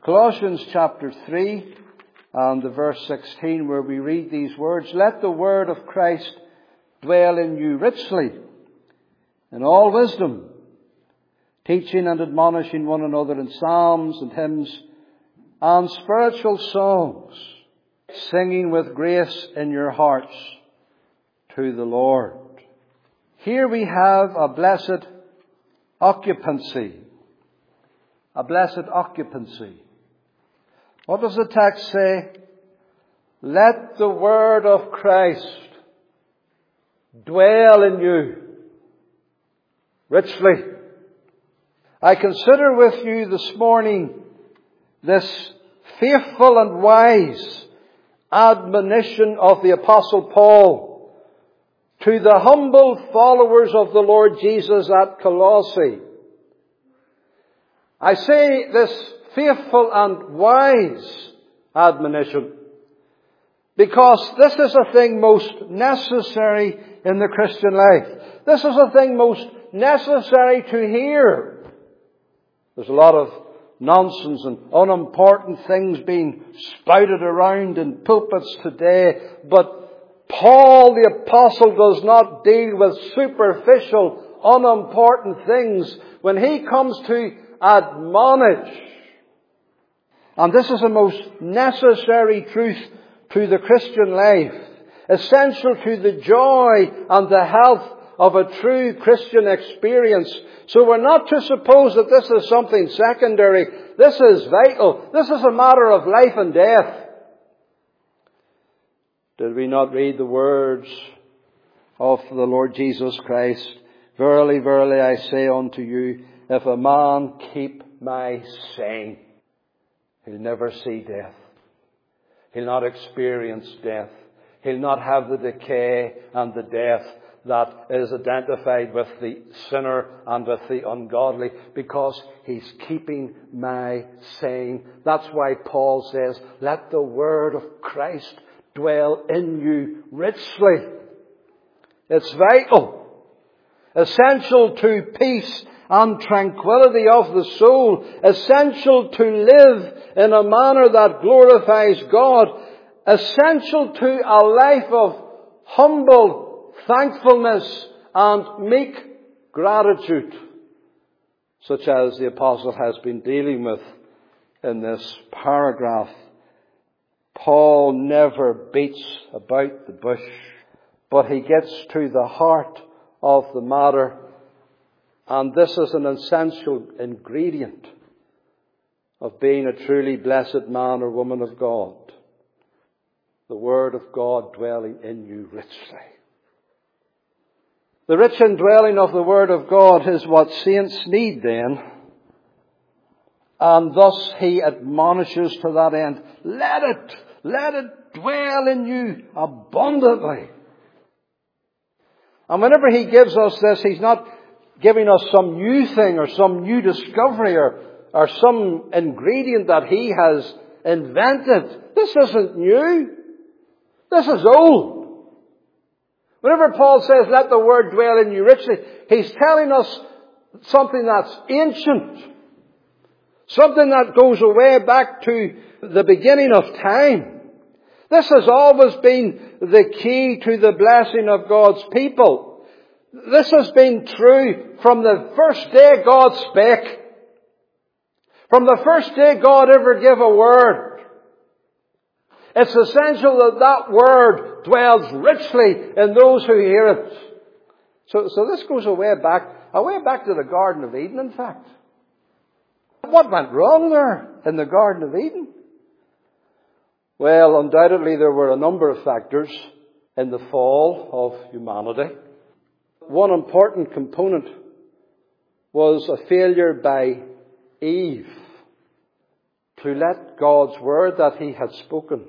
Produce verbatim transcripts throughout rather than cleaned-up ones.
Colossians chapter three and the verse sixteen, where we read these words, "Let the word of Christ dwell in you richly, in all wisdom, teaching and admonishing one another in psalms and hymns and spiritual songs, singing with grace in your hearts to the Lord." Here we have a blessed occupancy. A blessed occupancy. What does the text say? Let the word of Christ dwell in you richly. I consider with you this morning this faithful and wise admonition of the Apostle Paul to the humble followers of the Lord Jesus at Colossae. I say this faithful and wise admonition because this is a thing most necessary in the Christian life. This is a thing most necessary to hear. There's a lot of nonsense and unimportant things being spouted around in pulpits today, but Paul the Apostle does not deal with superficial, unimportant things when he comes to admonish. And this is a most necessary truth to the Christian life, essential to the joy and the health of a true Christian experience. So we're not to suppose that this is something secondary. This is vital. This is a matter of life and death. Did we not read the words of the Lord Jesus Christ? "Verily, verily, I say unto you, if a man keep my saying, he'll never see death. He'll not experience death. He'll not have the decay and the death that is identified with the sinner and with the ungodly, because he's keeping my saying." That's why Paul says, let the word of Christ dwell in you richly. It's vital, essential to peace and tranquility of the soul, essential to live in a manner that glorifies God, essential to a life of humble thankfulness and meek gratitude, such as the Apostle has been dealing with in this paragraph. Paul never beats about the bush, but he gets to the heart of the matter. And this is an essential ingredient of being a truly blessed man or woman of God. The word of God dwelling in you richly. The rich indwelling of the word of God is what saints need then. And thus he admonishes to that end, let it, let it dwell in you abundantly. And whenever he gives us this, he's not giving us some new thing or some new discovery or, or some ingredient that he has invented. This isn't new. This is old. Whenever Paul says, let the word dwell in you richly, he's telling us something that's ancient. Something that goes way back to the beginning of time. This has always been the key to the blessing of God's people. This has been true from the first day God spake. From the first day God ever gave a word. It's essential that that word dwells richly in those who hear it. So, so this goes a way back, a way back to the Garden of Eden, in fact. What went wrong there in the Garden of Eden? Well, undoubtedly there were a number of factors in the fall of humanity. One important component was a failure by Eve to let God's word that he had spoken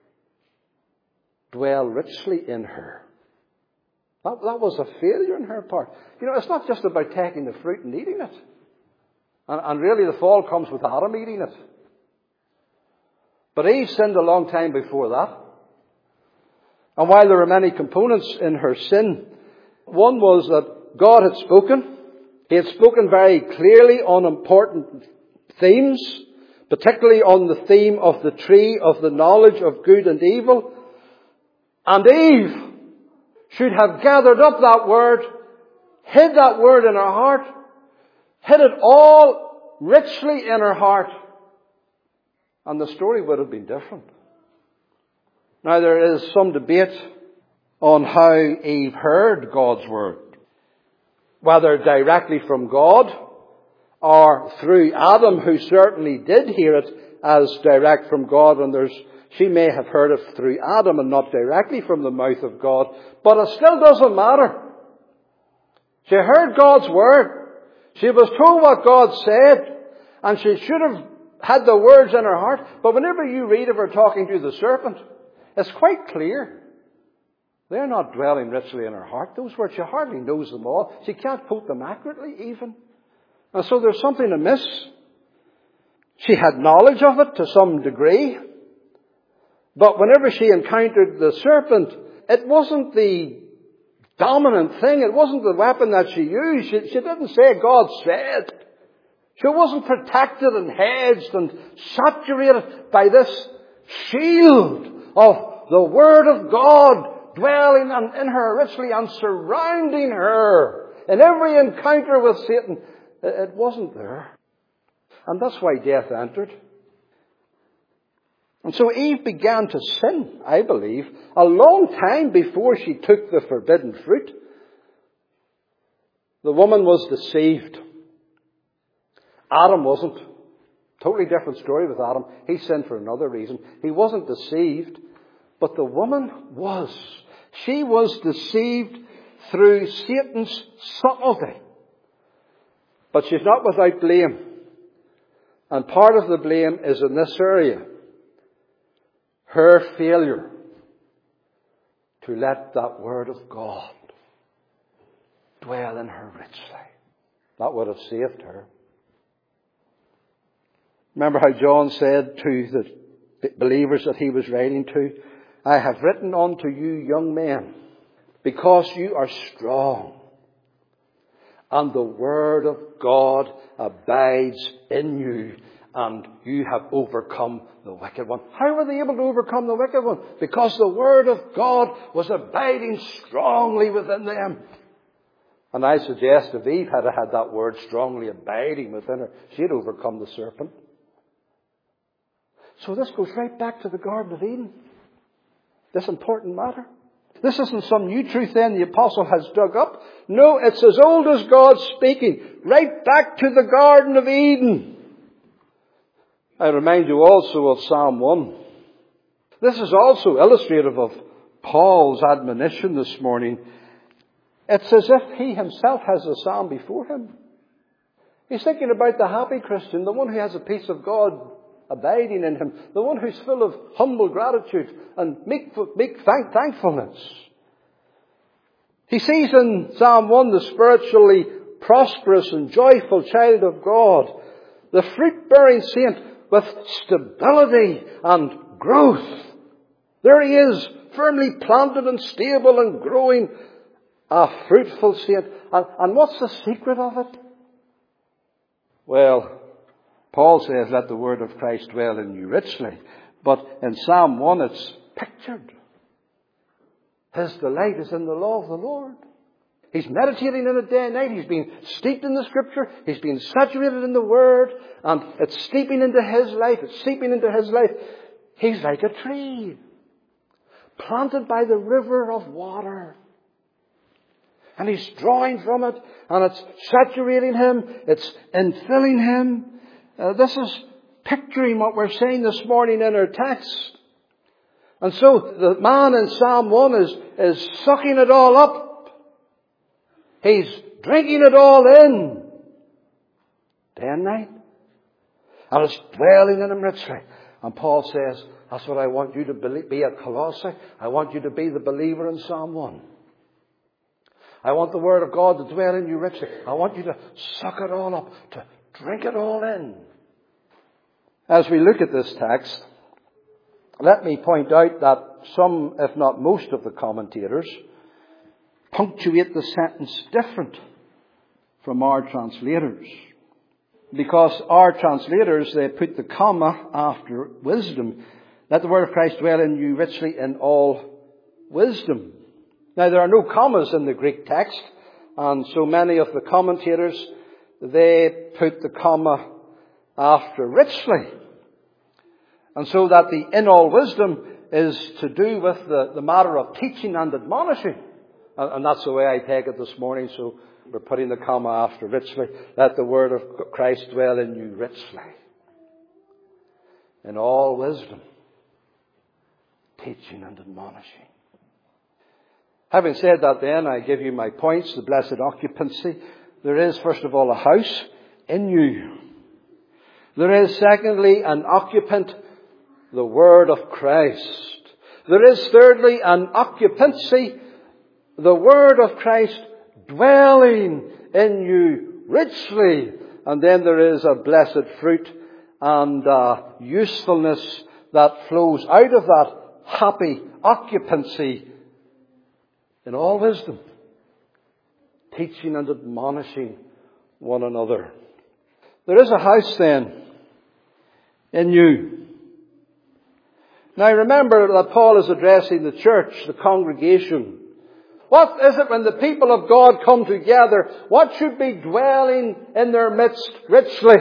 dwell richly in her. That, that was a failure in her part. You know, it's not just about taking the fruit and eating it. And, and really the fall comes with Adam eating it. But Eve sinned a long time before that. And while there were many components in her sin, one was that God had spoken. He had spoken very clearly on important themes. particularly on the theme of the tree of the knowledge of good and evil. And Eve should have gathered up that word, hid that word in her heart, hid it all richly in her heart, and the story would have been different. Now there is some debate on how Eve heard God's word, whether directly from God or through Adam, who certainly did hear it as direct from God, and there's she may have heard it through Adam and not directly from the mouth of God, but it still doesn't matter. She heard God's word. She was told what God said, and she should have had the words in her heart. But whenever you read of her talking to the serpent, it's quite clear. They're not dwelling richly in her heart. Those words, she hardly knows them all. She can't quote them accurately even. And so there's something amiss. She had knowledge of it to some degree. But whenever she encountered the serpent, it wasn't the dominant thing. It wasn't the weapon that she used. She, she didn't say God said. She wasn't protected and hedged and saturated by this shield of the Word of God dwelling in her richly and surrounding her. In every encounter with Satan, it wasn't there. And that's why death entered. And so Eve began to sin, I believe, a long time before she took the forbidden fruit. The woman was deceived. Adam wasn't. Totally different story with Adam. He sinned for another reason. He wasn't deceived, but the woman was. She was deceived through Satan's subtlety. But she's not without blame. And part of the blame is in this area. Her failure to let that Word of God dwell in her richly. That would have saved her. Remember how John said to the believers that he was writing to, I have written unto you young men, because you are strong, and the Word of God abides in you, and you have overcome the wicked one. How were they able to overcome the wicked one? Because the Word of God was abiding strongly within them. And I suggest if Eve had had that Word strongly abiding within her, she'd overcome the serpent. So this goes right back to the Garden of Eden. This important matter. This isn't some new truth then the apostle has dug up. No, it's as old as God speaking. Right back to the Garden of Eden. I remind you also of Psalm one. This is also illustrative of Paul's admonition this morning. It's as if he himself has a psalm before him. He's thinking about the happy Christian, the one who has a peace of God abiding in him, the one who's full of humble gratitude and meek, meek thank, thankfulness. He sees in Psalm one the spiritually prosperous and joyful child of God, the fruit-bearing saint with stability and growth. There he is, firmly planted and stable and growing, a fruitful saint. And, and what's the secret of it? Well, Paul says, let the word of Christ dwell in you richly. But in Psalm one, it's pictured. His delight is in the law of the Lord. He's meditating in it day and night. He's been steeped in the Scripture. He's been saturated in the Word. And it's steeping into his life. It's seeping into his life. He's like a tree planted by the river of water. And he's drawing from it. And it's saturating him. It's infilling him. Uh, this is picturing what we're saying this morning in our text. And so the man in Psalm one is, is sucking it all up. He's drinking it all in. Day and night. And it's dwelling in him richly. And Paul says, that's what I want you to be at Colossae. I want you to be the believer in Psalm one. I want the Word of God to dwell in you richly. I want you to suck it all up, to drink it all in. As we look at this text, let me point out that some, if not most of the commentators, punctuate the sentence different from our translators. because our translators, they put the comma after wisdom. Let the word of Christ dwell in you richly in all wisdom. Now, there are no commas in the Greek text, and so many of the commentators, they put the comma after richly. And so that the in all wisdom is to do with the, the matter of teaching and admonishing. And, and that's the way I take it this morning, so we're putting the comma after richly. Let the word of Christ dwell in you richly. In all wisdom. Teaching and admonishing. Having said that then, I give you my points. The blessed occupancy. There is, first of all, a house in you. There is, secondly, an occupant, the word of Christ. There is, thirdly, an occupancy, the word of Christ dwelling in you richly. And then there is a blessed fruit and uh, usefulness that flows out of that happy occupancy in all wisdom, teaching and admonishing one another. There is a house then in you. Now remember that Paul is addressing the church, the congregation. What is it when the people of God come together? What should be dwelling in their midst richly?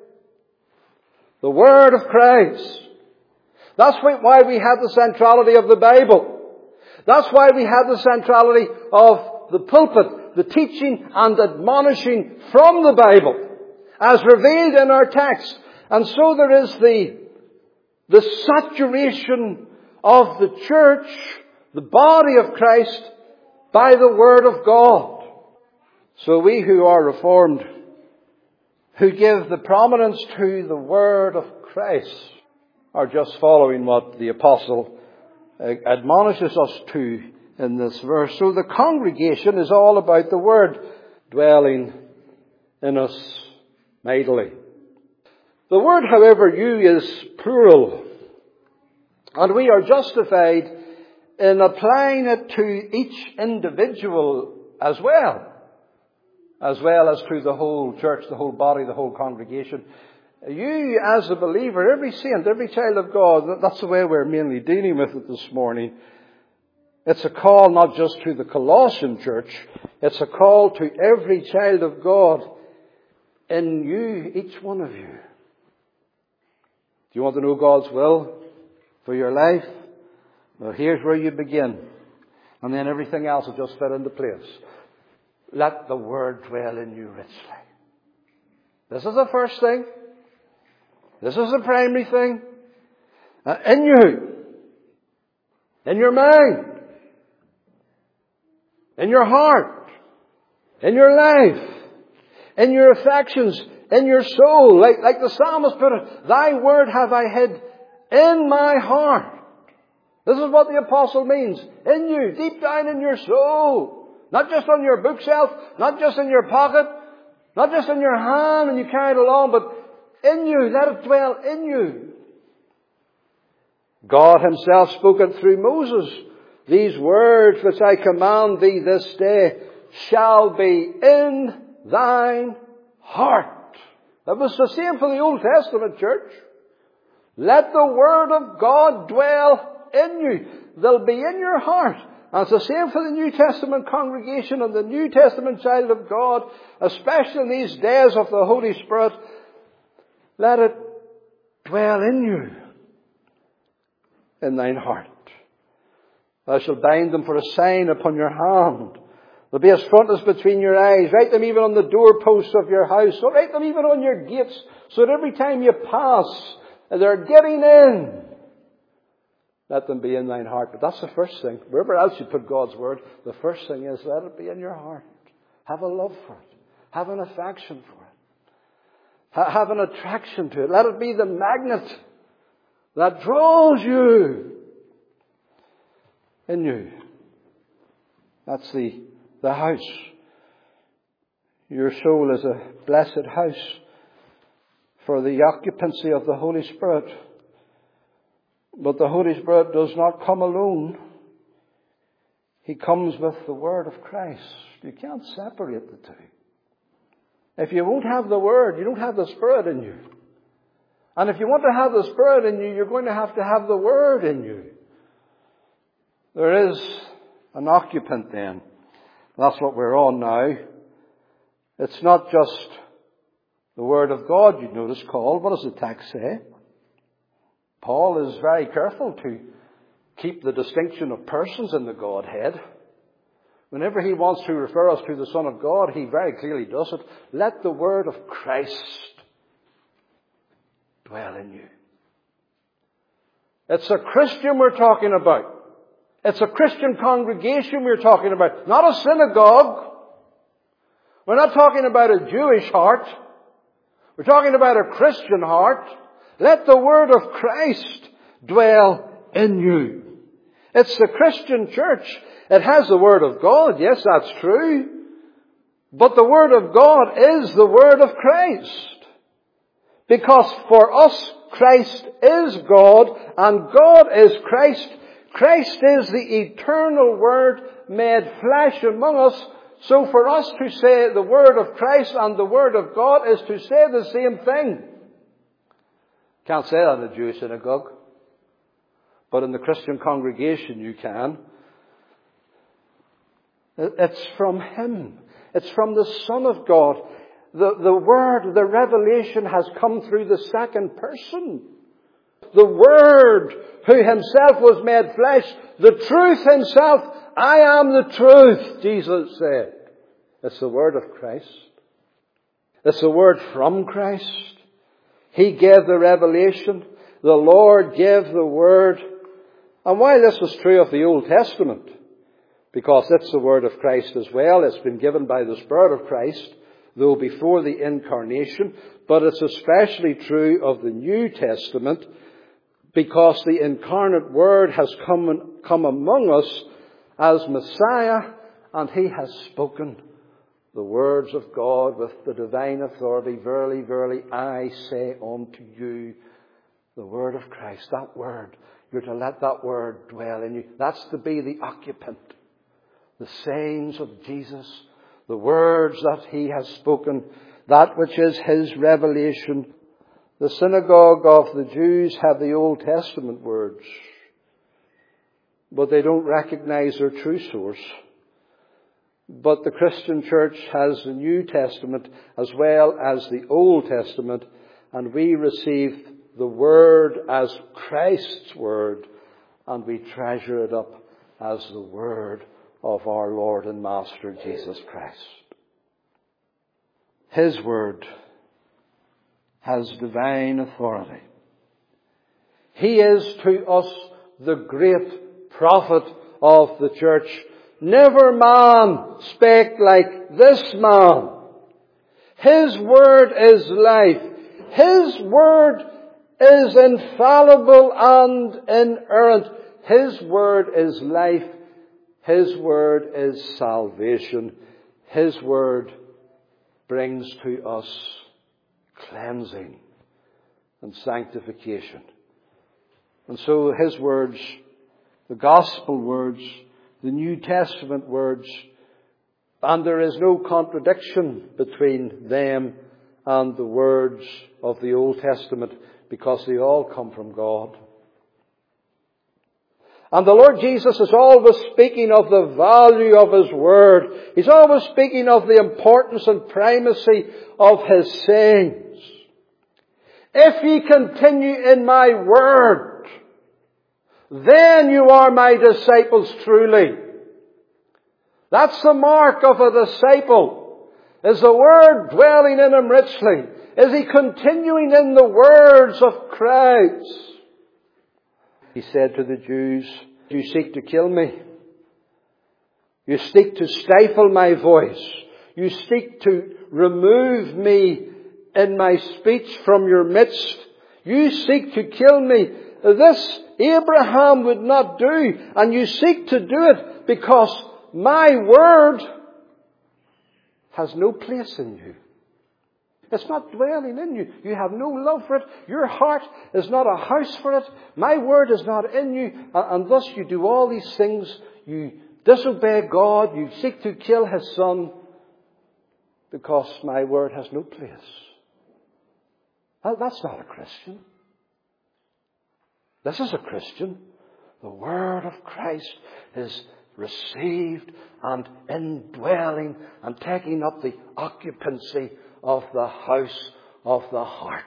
The Word of Christ. That's why we have the centrality of the Bible. That's why we have the centrality of the pulpit, the teaching and admonishing from the Bible, as revealed in our text. And so there is the, the saturation of the church, the body of Christ, by the Word of God. So we who are Reformed, who give the prominence to the Word of Christ, are just following what the Apostle admonishes us to in this verse. So the congregation is all about the Word dwelling in us mightily. The word, however, you is plural. And we are justified in applying it to each individual as well. As well as to the whole church, the whole body, the whole congregation. You, as a believer, every saint, every child of God, that's the way we're mainly dealing with it this morning. It's a call not just to the Colossian church, it's a call to every child of God in you, each one of you. Do you want to know God's will for your life? Well, here's where you begin. And then everything else will just fit into place. Let the Word dwell in you richly. This is the first thing. This is the primary thing. Uh, in you. In your mind. In your heart. In your life. In your affections. In your soul. Like, like the psalmist put it, Thy word have I hid in my heart. This is what the apostle means. In you. Deep down in your soul. Not just on your bookshelf. Not just in your pocket. Not just in your hand and you carry it along, but in you, let it dwell in you. God Himself spoke it through Moses. These words which I command thee this day shall be in thine heart. That was the same for the Old Testament church. Let the Word of God dwell in you. They'll be in your heart. And it's the same for the New Testament congregation and the New Testament child of God, especially in these days of the Holy Spirit. Let it dwell in you, in thine heart. Thou shalt bind them for a sign upon your hand. They'll be as frontlets between your eyes. Write them even on the doorposts of your house. Or write them even on your gates, so that every time you pass, they're getting in. Let them be in thine heart. But that's the first thing. Wherever else you put God's Word, the first thing is let it be in your heart. Have a love for it. Have an affection for it. Have an attraction to it. Let it be the magnet that draws you in you. That's the, the house. Your soul is a blessed house for the occupancy of the Holy Spirit. But the Holy Spirit does not come alone. He comes with the Word of Christ. You can't separate the two. If you won't have the Word, you don't have the Spirit in you. And if you want to have the Spirit in you, you're going to have to have the Word in you. There is an occupant then. That's what we're on now. It's not just the Word of God, you notice, called. What does the text say? Paul is very careful to keep the distinction of persons in the Godhead. Whenever he wants to refer us to the Son of God, he very clearly does it. Let the Word of Christ dwell in you. It's a Christian we're talking about. It's a Christian congregation we're talking about, not a synagogue. We're not talking about a Jewish heart. We're talking about a Christian heart. Let the Word of Christ dwell in you. It's the Christian church. It has the Word of God. Yes, that's true. But the Word of God is the Word of Christ. Because for us, Christ is God and God is Christ. Christ is the eternal Word made flesh among us. So for us to say the Word of Christ and the Word of God is to say the same thing. Can't say that in a Jewish synagogue. But in the Christian congregation you can. It's from Him. It's from the Son of God. The, the Word, the revelation has come through the second person. The Word, who Himself was made flesh, the truth Himself, I am the truth, Jesus said. It's the Word of Christ. It's the Word from Christ. He gave the revelation. The Lord gave the Word. And while this was true of the Old Testament, because it's the Word of Christ as well, it's been given by the Spirit of Christ, though before the Incarnation, but it's especially true of the New Testament, because the incarnate Word has come, come among us as Messiah, and He has spoken the words of God with the divine authority. Verily, verily, I say unto you, the Word of Christ, that Word. You're to let that Word dwell in you. That's to be the occupant. The sayings of Jesus, the words that He has spoken, that which is His revelation. The synagogue of the Jews have the Old Testament words, but they don't recognize their true source. But the Christian church has the New Testament as well as the Old Testament, and we receive the Word as Christ's Word, and we treasure it up as the Word of our Lord and Master Jesus Christ. His Word has divine authority. He is to us the great prophet of the church. Never man spake like this man. His word is life. His word is infallible and inerrant. His word is life. His word is salvation. His word brings to us cleansing and sanctification. And so His words, the gospel words, the New Testament words, and there is no contradiction between them and the words of the Old Testament, because they all come from God. And the Lord Jesus is always speaking of the value of His Word. He's always speaking of the importance and primacy of His sayings. If ye continue in my word, then you are my disciples truly. That's the mark of a disciple. Is the Word dwelling in him richly? Is he continuing in the words of Christ? He said to the Jews, you seek to kill me. You seek to stifle my voice. You seek to remove me in my speech from your midst. You seek to kill me. This Abraham would not do, and you seek to do it because my word has no place in you. It's not dwelling in you. You have no love for it. Your heart is not a house for it. My word is not in you. And thus you do all these things. You disobey God. You seek to kill His Son. because my word has no place. That's not a Christian. This is a Christian. The word of Christ is received and indwelling and taking up the occupancy of the house of the heart.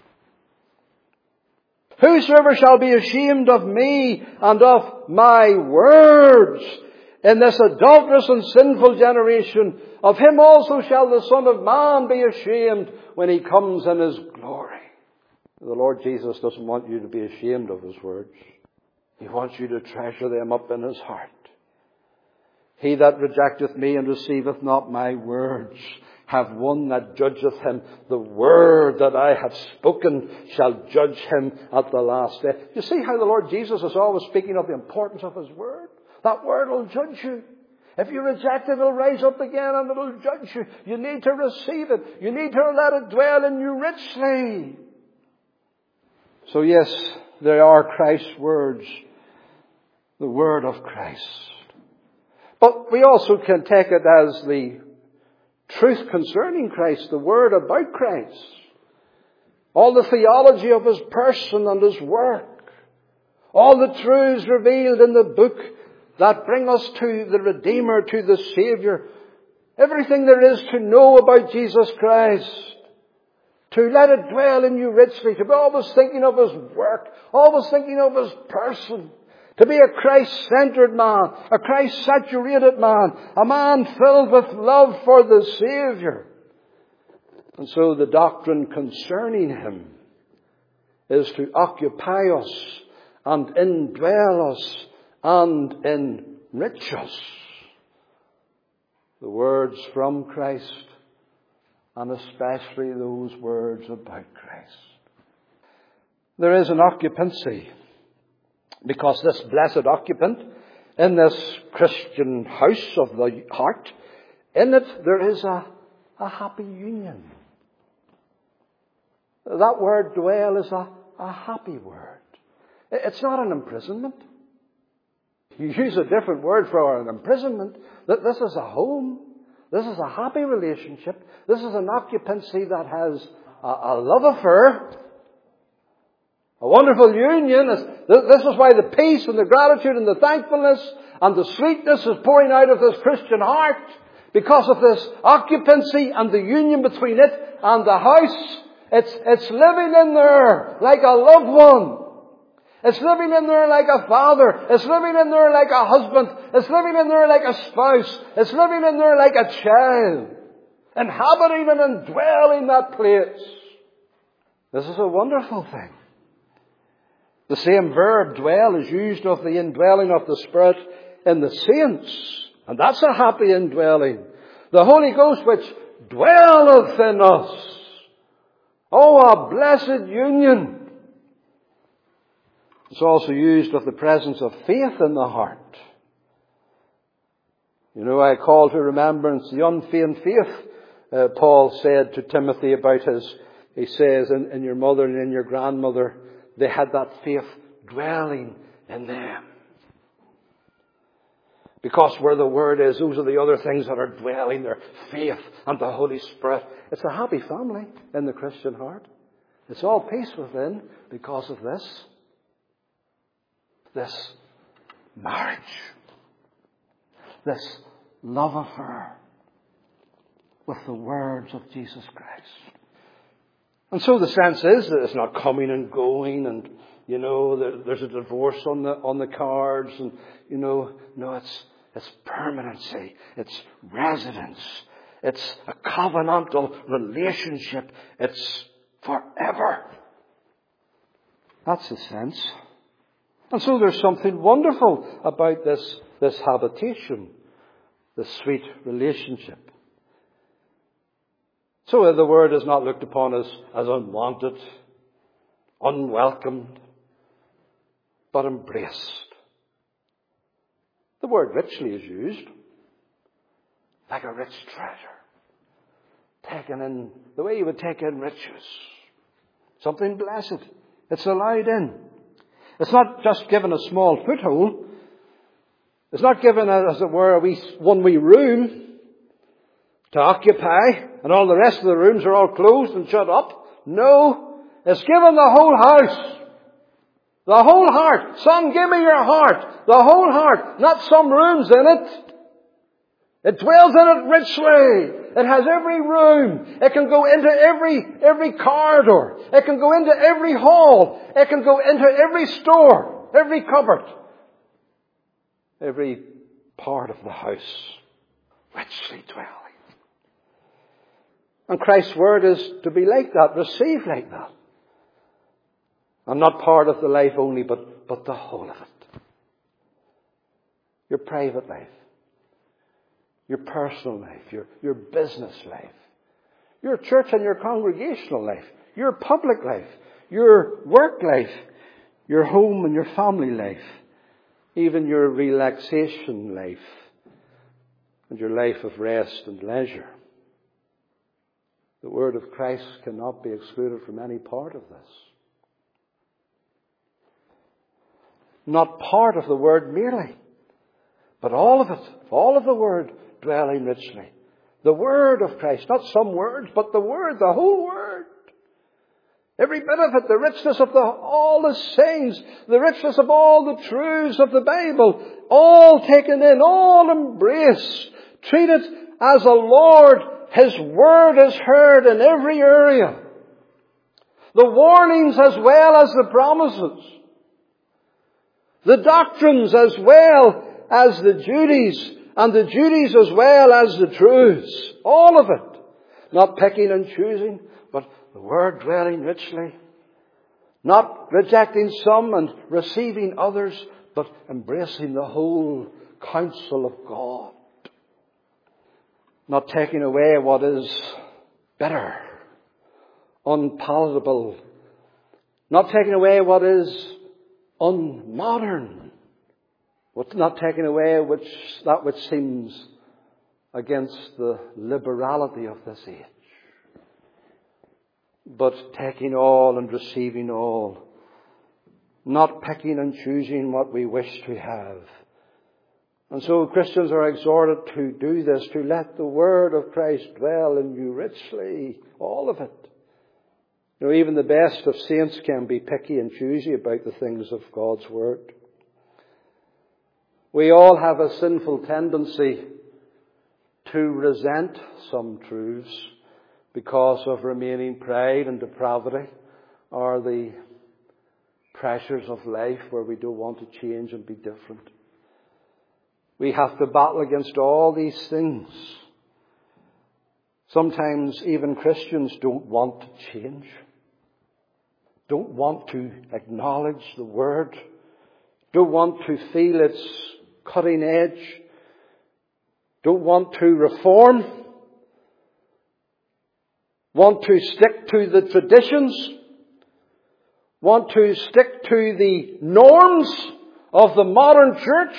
Whosoever shall be ashamed of me and of my words in this adulterous and sinful generation, of him also shall the Son of Man be ashamed when he comes in his glory. The Lord Jesus doesn't want you to be ashamed of his words. He wants you to treasure them up in his heart. He that rejecteth me and receiveth not my words have one that judgeth him. The word that I have spoken shall judge him at the last day. You see how the Lord Jesus is always speaking of the importance of his word? That word will judge you. If you reject it, it'll rise up again and it'll judge you. You need to receive it. You need to let it dwell in you richly. So yes, they are Christ's words. The word of Christ. But we also can take it as the truth concerning Christ, the word about Christ. All the theology of his person and his work. All the truths revealed in the book that bring us to the Redeemer, to the Saviour. Everything there is to know about Jesus Christ. To let it dwell in you richly. To be always thinking of his work. Always thinking of his person. To be a Christ-centered man. A Christ-saturated man. A man filled with love for the Saviour. And so the doctrine concerning him is to occupy us and indwell us and enrich us. The words from Christ, and especially those words about Christ. There is an occupancy, because this blessed occupant in this Christian house of the heart, in it there is a, a happy union. That word dwell is a, a happy word. It's not an imprisonment. You use a different word for an imprisonment. This is a home. This is a happy relationship. This is an occupancy that has a, a love affair. A wonderful union. This is why the peace and the gratitude and the thankfulness and the sweetness is pouring out of this Christian heart. Because of this occupancy and the union between it and the house. It's, it's living in there like a loved one. It's living in there like a father. It's living in there like a husband. It's living in there like a spouse. It's living in there like a child. Inhabiting and indwelling that place. This is a wonderful thing. The same verb, dwell, is used of the indwelling of the Spirit in the saints. And that's a happy indwelling. The Holy Ghost which dwelleth in us. Oh, a blessed union. It's also used of the presence of faith in the heart. You know, I call to remembrance the unfeigned faith uh, Paul said to Timothy about his, he says, in, in your mother and in your grandmother, they had that faith dwelling in them. Because where the Word is, those are the other things that are dwelling there. Faith and the Holy Spirit. It's a happy family in the Christian heart. It's all peace within because of this. This marriage. This love affair with the words of Jesus Christ. And so the sense is that it's not coming and going and, you know, there, there's a divorce on the on the cards and, you know, no, it's it's permanency. It's residence. It's a covenantal relationship. It's forever. That's the sense. And so there's something wonderful about this, this habitation, this sweet relationship. So the word is not looked upon as, as unwanted, unwelcomed, but embraced. The word richly is used, like a rich treasure, taken in the way you would take in riches. Something blessed. It's allowed in. It's not just given a small foothold. It's not given, as it were, a wee, one wee room to occupy, and all the rest of the rooms are all closed and shut up. No, it's given the whole house. The whole heart. Son, give me your heart. The whole heart. Not some rooms in it. It dwells in it richly. It has every room. It can go into every, every corridor. It can go into every hall. It can go into every store, every cupboard, every part of the house. Richly dwelling. And Christ's Word is to be like that, received like that. And not part of the life only, but, but the whole of it. Your private life. Your personal life. Your, your business life. Your church and your congregational life. Your public life. Your work life. Your home and your family life. Even your relaxation life. And your life of rest and leisure. The Word of Christ cannot be excluded from any part of this. Not part of the Word merely, but all of it, all of the Word dwelling richly. The Word of Christ, not some words, but the Word, the whole Word. Every bit of it, the richness of the, all the sayings, the richness of all the truths of the Bible, all taken in, all embraced, treated as a Lord. His Word is heard in every area. The warnings as well as the promises. The doctrines as well as the duties, and the duties as well as the truths. All of it. Not picking and choosing, but the Word dwelling richly. Not rejecting some and receiving others, but embracing the whole counsel of God. Not taking away what is bitter, unpalatable. Not taking away what is unmodern. What's not taken away which that which seems against the liberality of this age. But taking all and receiving all. Not picking and choosing what we wish to have. And so Christians are exhorted to do this, to let the Word of Christ dwell in you richly. All of it. You know, even the best of saints can be picky and choosy about the things of God's Word. We all have a sinful tendency to resent some truths because of remaining pride and depravity, or the pressures of life where we don't want to change and be different. We have to battle against all these things. Sometimes even Christians don't want to change. Don't want to acknowledge the Word. Don't want to feel its cutting edge. Don't want to reform. Want to stick to the traditions. Want to stick to the norms of the modern church.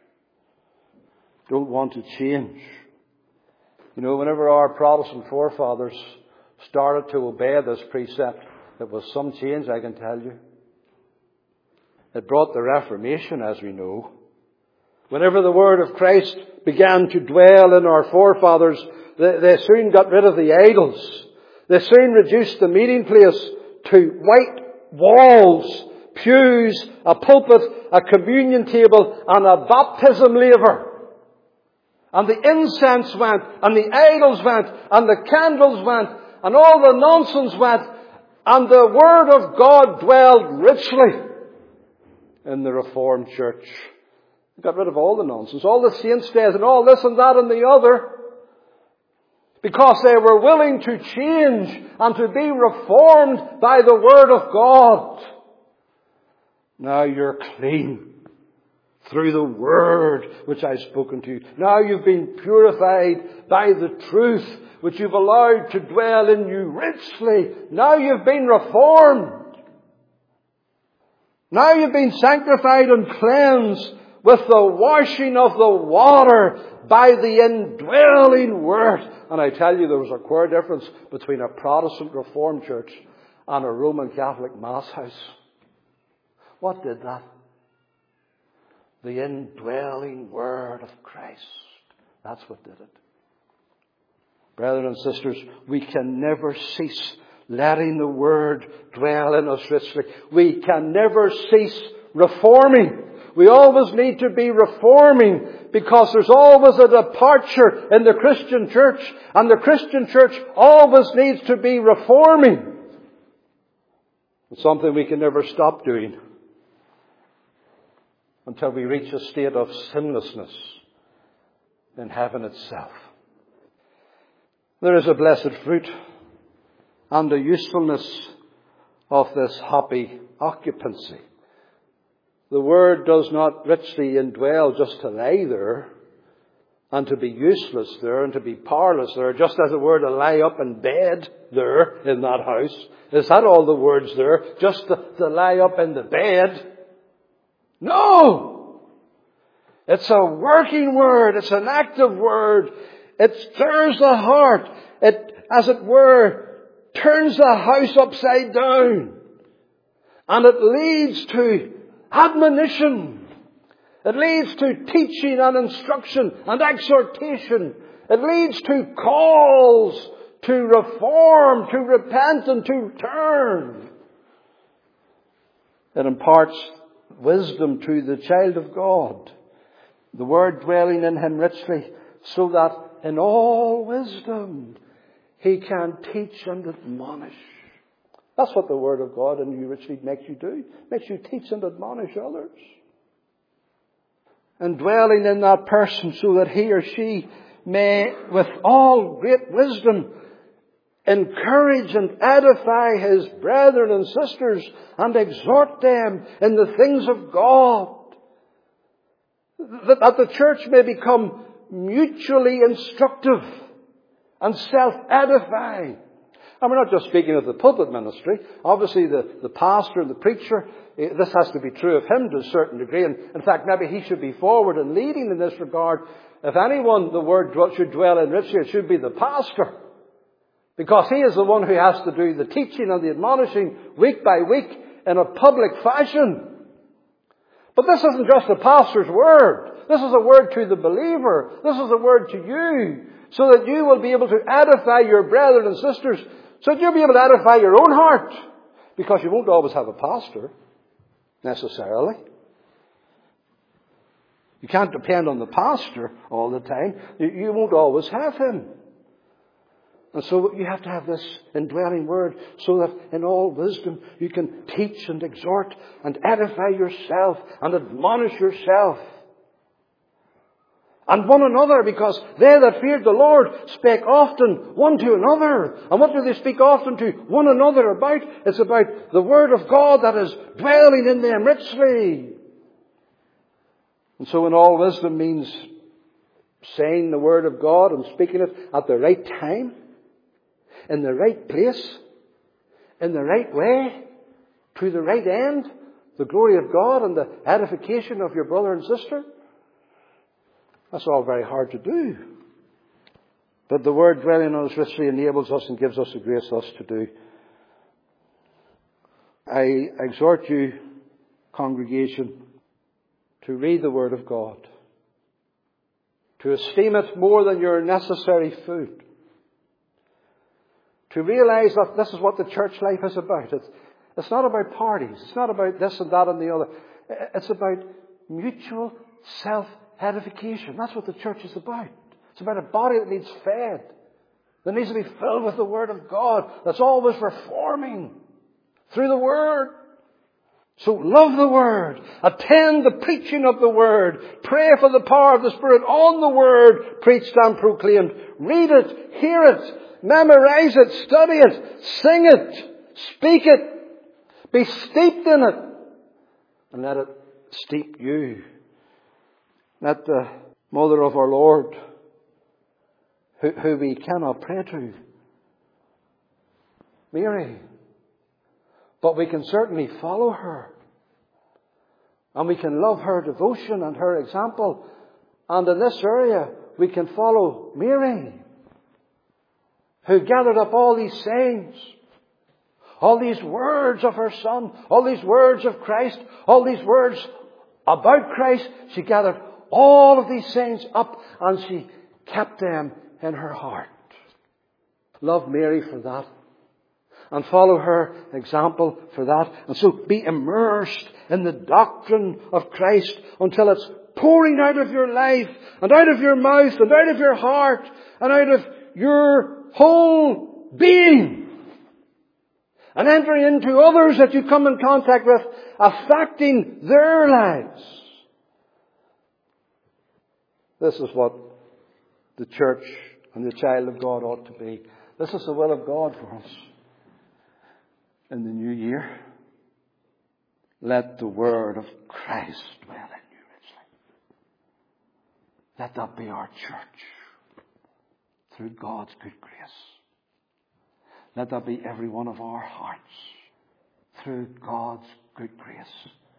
Don't want to change. You know, whenever our Protestant forefathers started to obey this precept, it was some change, I can tell you. It brought the Reformation, as we know. Whenever the Word of Christ began to dwell in our forefathers, they, they soon got rid of the idols. They soon reduced the meeting place to white walls, pews, a pulpit, a communion table, and a baptism laver. And the incense went, and the idols went, and the candles went, and all the nonsense went, and the Word of God dwelled richly in the Reformed Church. They got rid of all the nonsense, all the saints' days, and all this and that and the other, because they were willing to change and to be reformed by the Word of God. Now you're clean through the Word which I've spoken to you. Now you've been purified by the truth which you've allowed to dwell in you richly. Now you've been reformed. Now you've been sanctified and cleansed with the washing of the water by the indwelling Word. And I tell you, there was a queer difference between a Protestant Reformed church and a Roman Catholic Mass house. What did that? The indwelling Word of Christ. That's what did it. Brethren and sisters, we can never cease letting the Word dwell in us richly. We can never cease reforming. We always need to be reforming, because there's always a departure in the Christian church, and the Christian church always needs to be reforming. It's something we can never stop doing until we reach a state of sinlessness in heaven itself. There is a blessed fruit and a usefulness of this happy occupancy. The Word does not richly indwell just to lie there and to be useless there and to be powerless there, just as it were to lie up in bed there in that house. Is that all the Word's there? Just to, to lie up in the bed? No! It's a working Word. It's an active Word. It stirs the heart. It, as it were, turns the house upside down. And it leads to admonition. It leads to teaching and instruction and exhortation. It leads to calls to reform, to repent and to turn. It imparts wisdom to the child of God. The Word dwelling in him richly, so that in all wisdom he can teach and admonish. That's what the Word of God in you richly makes you do. Makes you teach and admonish others. And dwelling in that person so that he or she may, with all great wisdom, encourage and edify his brethren and sisters and exhort them in the things of God. That the church may become mutually instructive and self-edifying. And we're not just speaking of the pulpit ministry. Obviously the, the pastor and the preacher, this has to be true of him to a certain degree. And in fact, maybe he should be forward and leading in this regard. If anyone the Word should dwell in richly, it should be the pastor. Because he is the one who has to do the teaching and the admonishing week by week in a public fashion. But this isn't just a pastor's word. This is a word to the believer. This is a word to you, so that you will be able to edify your brethren and sisters, so that you'll be able to edify your own heart. Because you won't always have a pastor, necessarily. You can't depend on the pastor all the time. You won't always have him. And so you have to have this indwelling Word, so that in all wisdom you can teach and exhort and edify yourself and admonish yourself. And one another, because they that feared the Lord spake often one to another. And what do they speak often to one another about? It's about the Word of God that is dwelling in them richly. And so in all wisdom means saying the Word of God and speaking it at the right time, in the right place, in the right way, to the right end, the glory of God and the edification of your brother and sister. That's all very hard to do. But the Word dwelling in us richly enables us and gives us the grace thus to do. I exhort you, congregation, to read the Word of God, to esteem it more than your necessary food, to realize that this is what the church life is about. It's, it's not about parties. It's not about this and that and the other. It's about mutual self-edification. That's what the church is about. It's about a body that needs fed, that needs to be filled with the Word of God, that's always reforming through the Word. So love the Word. Attend the preaching of the Word. Pray for the power of the Spirit on the Word preached and proclaimed. Read it. Hear it. Memorize it. Study it. Sing it. Speak it. Be steeped in it. And let it steep you. Let the Mother of our Lord, who, who we cannot pray to, Mary, but we can certainly follow her. And we can love her devotion and her example. And in this area, we can follow Mary, who gathered up all these sayings, all these words of her Son, all these words of Christ, all these words about Christ. She gathered all of these sayings up and she kept them in her heart. Love Mary for that. And follow her example for that. And so be immersed in the doctrine of Christ until it's pouring out of your life and out of your mouth and out of your heart and out of your whole being. And entering into others that you come in contact with, affecting their lives. This is what the church and the child of God ought to be. This is the will of God for us. In the new year, let the word of Christ dwell in you richly. Let that be our church through God's good grace. Let that be every one of our hearts through God's good grace.